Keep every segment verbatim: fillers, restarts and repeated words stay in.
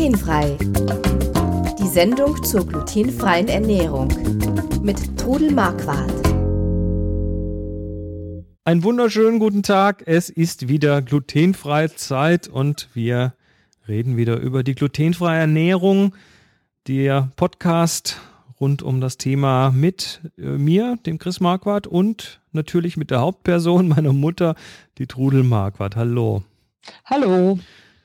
Glutenfrei. Die Sendung zur glutenfreien Ernährung mit Trudel Marquardt. Einen wunderschönen guten Tag. Es ist wieder glutenfreie Zeit und wir reden wieder über die glutenfreie Ernährung. Der Podcast rund um das Thema mit äh, mir, dem Chris Marquardt, und natürlich mit der Hauptperson, meiner Mutter, die Trudel Marquardt. Hallo. Hallo.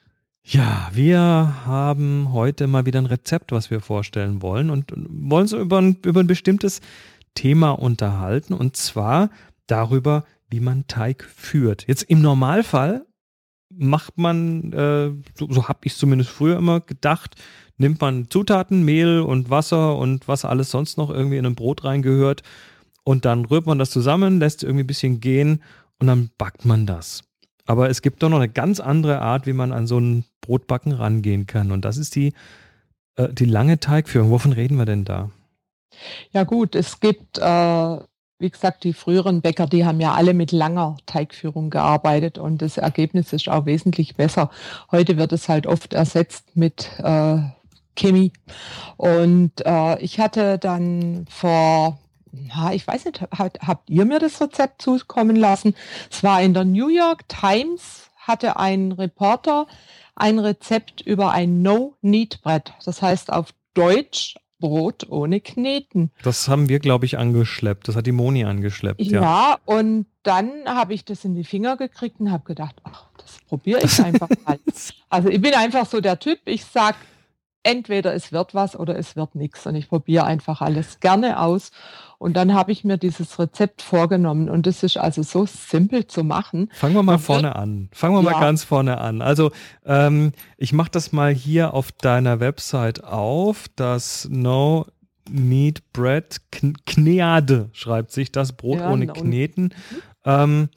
Ja, wir haben heute mal wieder ein Rezept, was wir vorstellen wollen und wollen uns über ein, über ein bestimmtes Thema unterhalten, und zwar darüber, wie man Teig führt. Jetzt im Normalfall macht man, äh, so, so habe ich es zumindest früher immer gedacht, nimmt man Zutaten, Mehl und Wasser und was alles sonst noch irgendwie in ein Brot reingehört, und dann rührt man das zusammen, lässt irgendwie ein bisschen gehen und dann backt man das. Aber es gibt doch noch eine ganz andere Art, wie man an so ein Brotbacken rangehen kann, und das ist die, äh, die lange Teigführung. Wovon reden wir denn da? Ja gut, es gibt, äh, wie gesagt, die früheren Bäcker, die haben ja alle mit langer Teigführung gearbeitet und das Ergebnis ist auch wesentlich besser. Heute wird es halt oft ersetzt mit äh, Chemie. Und äh, ich hatte dann vor, na, ich weiß nicht, habt, habt ihr mir das Rezept zukommen lassen? Es war in der New York Times, hatte ein Reporter ein Rezept über ein No-Knead-Brett. Das heißt auf Deutsch Brot ohne Kneten. Das haben wir, glaube ich, angeschleppt. Das hat die Moni angeschleppt. Ja, Ja, und dann habe ich das in die Finger gekriegt und habe gedacht, ach, das probiere ich einfach mal. Also ich bin einfach so der Typ, ich sage, entweder es wird was oder es wird nichts, und ich probiere einfach alles gerne aus. Und dann habe ich mir dieses Rezept vorgenommen, und das ist also so simpel zu machen. Fangen wir mal Man vorne wird- an. Fangen wir Ja. mal ganz vorne an. Also ähm, ich mache das mal hier auf deiner Website auf. Das No Knead Bread Kn- Kneade schreibt sich das, Brot Ja, ohne no- Kneten. Ähm,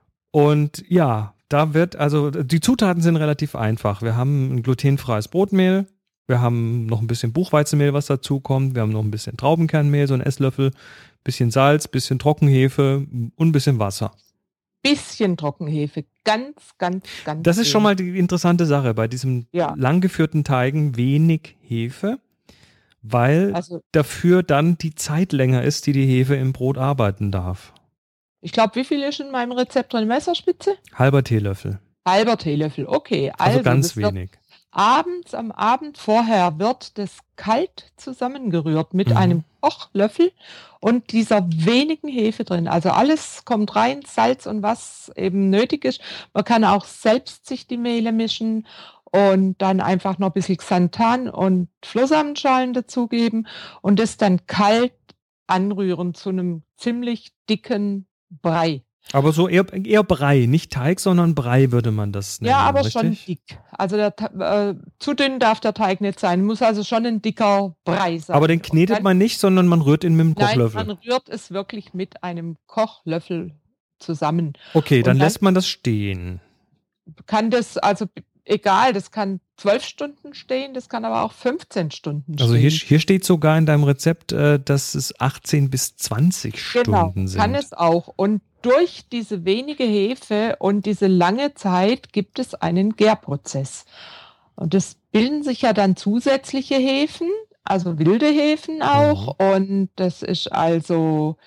und ja, da wird, also die Zutaten sind relativ einfach. Wir haben ein glutenfreies Brotmehl. Wir haben noch ein bisschen Buchweizenmehl, was dazu kommt. Wir haben noch ein bisschen Traubenkernmehl, so ein Esslöffel, bisschen Salz, bisschen Trockenhefe und ein bisschen Wasser. Bisschen Trockenhefe, ganz, ganz, ganz Das ist schon wenig. mal die interessante Sache bei diesem Ja. langgeführten Teigen, wenig Hefe, weil Also dafür dann die Zeit länger ist, die die Hefe im Brot arbeiten darf. ich glaube, wie viel ist in meinem Rezept drin? Messerspitze? Halber Teelöffel, Halber Teelöffel, okay. also, Also, ganz das wird wenig. abends, am Abend vorher wird das kalt zusammengerührt mit Mhm. einem Kochlöffel und dieser wenigen Hefe drin. Also alles kommt rein, Salz und was eben nötig ist. Man kann auch selbst sich die Mehle mischen und dann einfach noch ein bisschen Xanthan und Flohsamenschalen dazugeben und das dann kalt anrühren zu einem ziemlich dicken Brei. Aber so eher, eher Brei, nicht Teig, sondern Brei würde man das nennen, Ja, aber richtig? schon dick. Also der, Ta- äh, zu dünn darf der Teig nicht sein. Muss also schon ein dicker Brei sein. Aber den Und knetet dann- man nicht, sondern man rührt ihn mit dem Nein, Kochlöffel. man rührt es wirklich mit einem Kochlöffel zusammen. Okay, dann und dann- lässt man das stehen. Kann das, also egal, das kann zwölf Stunden stehen, das kann aber auch fünfzehn Stunden Also hier, stehen. hier steht sogar in deinem Rezept, äh, dass es achtzehn bis zwanzig Genau, Stunden sind. kann es auch. Und durch diese wenige Hefe und diese lange Zeit gibt es einen Gärprozess. Und es bilden sich ja dann zusätzliche Hefen, also wilde Hefen auch. Und das ist also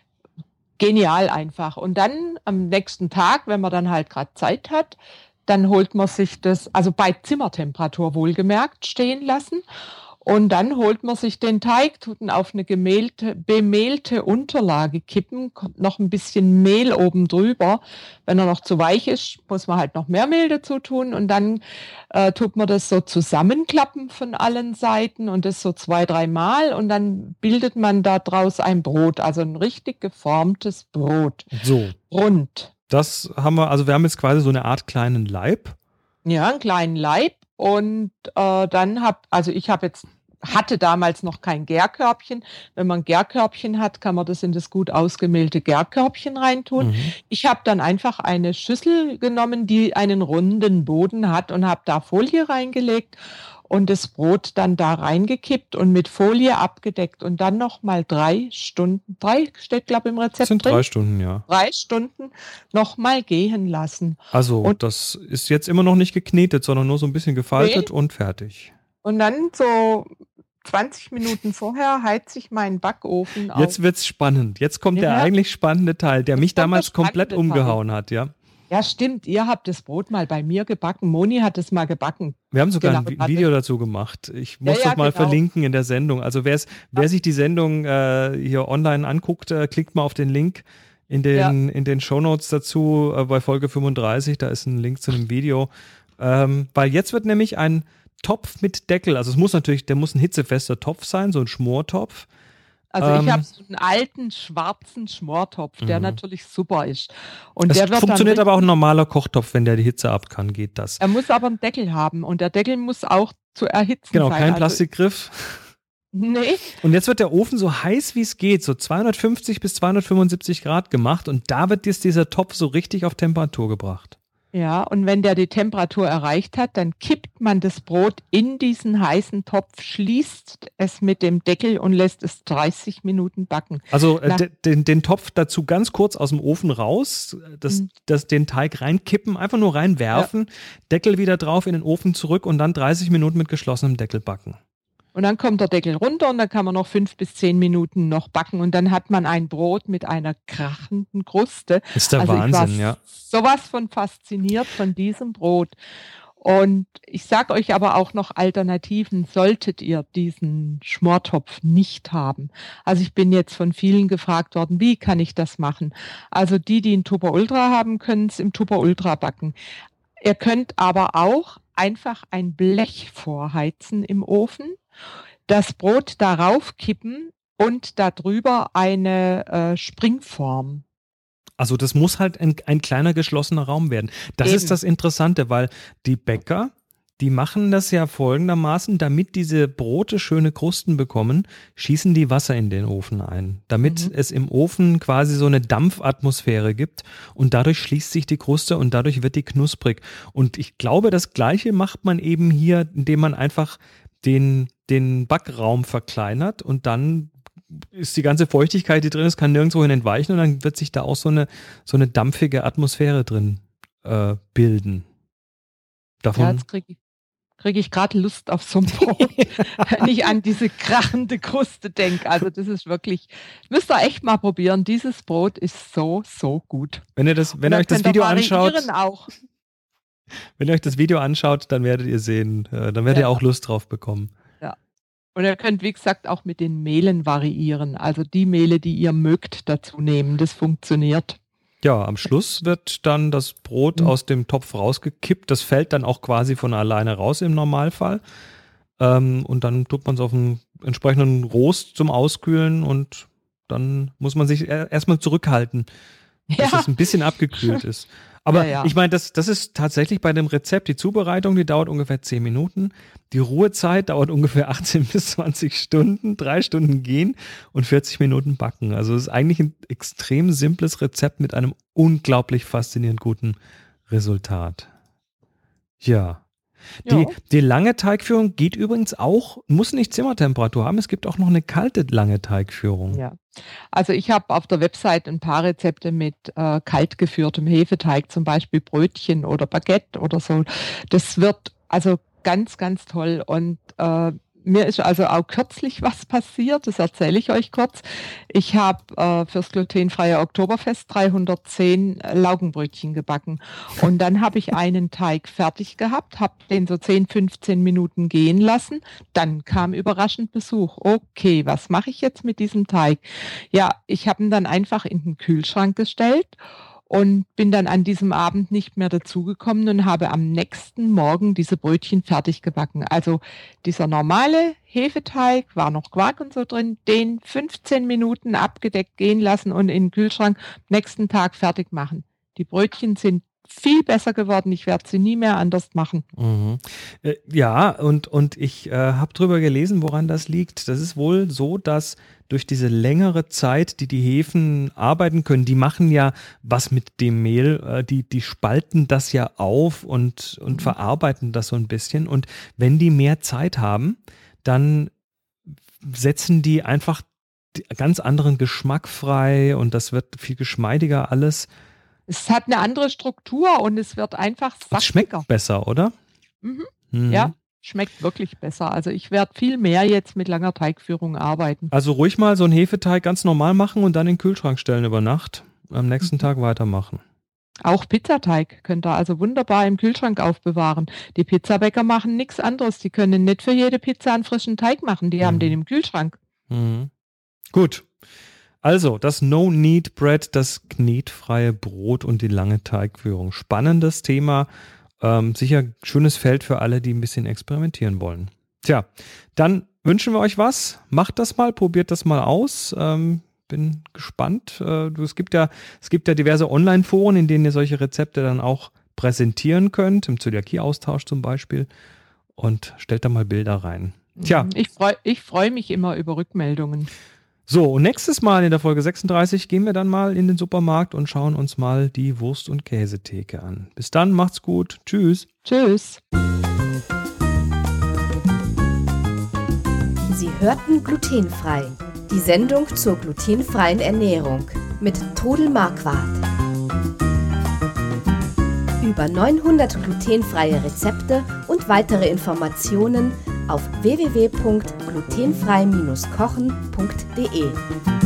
genial einfach. Und dann am nächsten Tag, wenn man dann halt gerade Zeit hat, dann holt man sich das, also bei Zimmertemperatur wohlgemerkt, stehen lassen. Und dann holt man sich den Teig, tut ihn auf eine gemehlte, bemehlte Unterlage kippen, kommt noch ein bisschen Mehl oben drüber. Wenn er noch zu weich ist, muss man halt noch mehr Mehl dazu tun. Und dann äh, tut man das so zusammenklappen von allen Seiten und das so zwei, dreimal. Und dann bildet man daraus ein Brot, also ein richtig geformtes Brot. So, Rund. das haben wir, also wir haben jetzt quasi so eine Art kleinen Leib. Ja, einen kleinen Leib. Und äh, dann hab, also ich habe jetzt, hatte damals noch kein Gärkörbchen. Wenn man ein Gärkörbchen hat, kann man das in das gut ausgemehlte Gärkörbchen reintun. Mhm. Ich habe dann einfach eine Schüssel genommen, die einen runden Boden hat, und habe da Folie reingelegt und das Brot dann da reingekippt und mit Folie abgedeckt und dann noch mal drei Stunden, drei steht glaube ich im Rezept Das sind drin, drei Stunden, ja. drei Stunden noch mal gehen lassen. Also Und- das ist jetzt immer noch nicht geknetet, sondern nur so ein bisschen gefaltet Nee. und fertig. Und dann so zwanzig Minuten vorher heizt sich mein Backofen auf. Jetzt wird's spannend. Jetzt kommt der Ja. eigentlich spannende Teil, der Jetzt mich kommt der damals komplett spannende Teil. umgehauen hat, ja. Ja, stimmt. Ihr habt das Brot mal bei mir gebacken. Moni hat es mal gebacken. Wir haben sogar Genau, ein Vi- warte. Video dazu gemacht. Ich muss Ja, ja, das mal genau. verlinken in der Sendung. Also wer's, wer sich die Sendung äh, hier online anguckt, äh, klickt mal auf den Link in den, in den Shownotes dazu äh, bei Folge fünfunddreißig. Da ist ein Link zu dem Video. Ähm, weil jetzt wird nämlich ein Topf mit Deckel, also es muss natürlich, der muss ein hitzefester Topf sein, so ein Schmortopf. Also Ähm, ich habe so einen alten schwarzen Schmortopf, der Mhm. natürlich super ist. Und Es der wird funktioniert dann aber auch ein normaler Kochtopf, wenn der die Hitze ab kann, geht das. Er muss aber einen Deckel haben und der Deckel muss auch zu erhitzen Genau, sein. kein Also, Plastikgriff. nee, Und jetzt wird der Ofen so heiß, wie es geht, so zweihundertfünfzig bis zweihundertfünfundsiebzig Grad gemacht und da wird jetzt dieser Topf so richtig auf Temperatur gebracht. ja, und wenn der die Temperatur erreicht hat, dann kippt man das Brot in diesen heißen Topf, schließt es mit dem Deckel und lässt es dreißig Minuten backen. Also äh, Na. de- den, den Topf dazu ganz kurz aus dem Ofen raus, das, Mhm. das, den Teig reinkippen, einfach nur reinwerfen, Deckel wieder drauf in den Ofen zurück und dann dreißig Minuten mit geschlossenem Deckel backen. Und dann kommt der Deckel runter und dann kann man noch fünf bis zehn Minuten noch backen und dann hat man ein Brot mit einer krachenden Kruste. Ist der Also ich war Wahnsinn, ja. sowas von fasziniert von diesem Brot. Und ich sage euch aber auch noch Alternativen, solltet ihr diesen Schmortopf nicht haben. Also ich bin jetzt von vielen gefragt worden, wie kann ich das machen? Also die, die einen Tupper Ultra haben, können es im Tupper Ultra backen. Ihr könnt aber auch einfach ein Blech vorheizen im Ofen, das Brot darauf kippen und darüber eine äh, Springform. Also das muss halt ein, ein kleiner geschlossener Raum werden. Das Eben. ist das Interessante, weil die Bäcker, die machen das ja folgendermaßen, damit diese Brote schöne Krusten bekommen, schießen die Wasser in den Ofen ein, damit Mhm. es im Ofen quasi so eine Dampfatmosphäre gibt und dadurch schließt sich die Kruste und dadurch wird die knusprig. Und ich glaube, das Gleiche macht man eben hier, indem man einfach den, den Backraum verkleinert und dann ist die ganze Feuchtigkeit, die drin ist, kann nirgendwohin entweichen und dann wird sich da auch so eine, so eine dampfige Atmosphäre drin äh, bilden. Ja, Davon, jetzt kriege ich, krieg ich gerade Lust auf so ein Brot, wenn ich an diese krachende Kruste denke. Also das ist wirklich, müsst ihr echt mal probieren. Dieses Brot ist so, so gut. wenn ihr das, wenn Und ihr dann euch das könnt ihr Video anschaut, variieren auch. wenn ihr euch das Video anschaut, dann werdet ihr sehen, äh, dann werdet Ja. ihr auch Lust drauf bekommen. Und ihr könnt, wie gesagt, auch mit den Mehlen variieren. Also die Mehle, die ihr mögt, dazu nehmen. Das funktioniert. Ja, am Schluss wird dann das Brot Mhm. aus dem Topf rausgekippt. Das fällt dann auch quasi von alleine raus im Normalfall. Ähm, und dann tut man es auf einen entsprechenden Rost zum Auskühlen und dann muss man sich er- erstmal zurückhalten, bis Ja, es ein bisschen abgekühlt ist. Aber Ja, ja. ich meine, das, das ist tatsächlich bei dem Rezept, die Zubereitung, die dauert ungefähr zehn Minuten. Die Ruhezeit dauert ungefähr achtzehn bis zwanzig Stunden, drei Stunden gehen und vierzig Minuten backen. Also es ist eigentlich ein extrem simples Rezept mit einem unglaublich faszinierend guten Resultat. Ja. Die, ja. die lange Teigführung geht übrigens auch, muss nicht Zimmertemperatur haben, es gibt auch noch eine kalte lange Teigführung. Ja. Also ich habe auf der Website ein paar Rezepte mit äh, kalt geführtem Hefeteig, zum Beispiel Brötchen oder Baguette oder so. Das wird also ganz, ganz toll. Und äh, mir ist also auch kürzlich was passiert, das erzähle ich euch kurz. Ich habe äh, fürs glutenfreie Oktoberfest dreihundertzehn Laugenbrötchen gebacken. Und dann habe ich einen Teig fertig gehabt, habe den so zehn, fünfzehn Minuten gehen lassen. Dann kam überraschend Besuch. Okay, was mache ich jetzt mit diesem Teig? Ja, ich habe ihn dann einfach in den Kühlschrank gestellt und bin dann an diesem Abend nicht mehr dazugekommen und habe am nächsten Morgen diese Brötchen fertig gebacken. Also dieser normale Hefeteig, war noch Quark und so drin, den fünfzehn Minuten abgedeckt gehen lassen und in den Kühlschrank nächsten Tag fertig machen. Die Brötchen sind viel besser geworden. Ich werde sie nie mehr anders machen. Mhm. Äh, ja, und, und ich äh, habe drüber gelesen, woran das liegt. Das ist wohl so, dass durch diese längere Zeit, die die Hefen arbeiten können, die machen ja was mit dem Mehl, äh, die, die spalten das ja auf und, und Mhm. verarbeiten das so ein bisschen. Und wenn die mehr Zeit haben, dann setzen die einfach die- ganz anderen Geschmack frei und das wird viel geschmeidiger alles. Es hat eine andere Struktur und es wird einfach Es schmeckt saftiger. besser, oder? Mhm. Mhm. Ja. schmeckt wirklich besser. Also ich werde viel mehr jetzt mit langer Teigführung arbeiten. Also ruhig mal so einen Hefeteig ganz normal machen und dann in den Kühlschrank stellen über Nacht. Am nächsten mhm. Tag weitermachen. Auch Pizzateig könnt ihr also wunderbar im Kühlschrank aufbewahren. Die Pizzabäcker machen nichts anderes. Die können nicht für jede Pizza einen frischen Teig machen. Die mhm. haben den im Kühlschrank. Mhm. Gut. Also, das No-Knead-Bread, das knetfreie Brot und die lange Teigführung. Spannendes Thema. Ähm, sicher schönes Feld für alle, die ein bisschen experimentieren wollen. Tja, dann wünschen wir euch was. Macht das mal, probiert das mal aus. Ähm, bin gespannt. Äh, du, es gibt ja, es gibt ja diverse Online-Foren, in denen ihr solche Rezepte dann auch präsentieren könnt, im Zöliakie-Austausch zum Beispiel. Und stellt da mal Bilder rein. Tja. Ich freue ich freu mich immer über Rückmeldungen. So, und nächstes Mal in der Folge sechsunddreißig gehen wir dann mal in den Supermarkt und schauen uns mal die Wurst- und Käsetheke an. Bis dann, macht's gut. Tschüss. Tschüss. Sie hörten Glutenfrei. Die Sendung zur glutenfreien Ernährung mit Trudel Marquardt. Über neunhundert glutenfreie Rezepte und weitere Informationen auf w w w punkt glutenfrei Bindestrich kochen punkt de.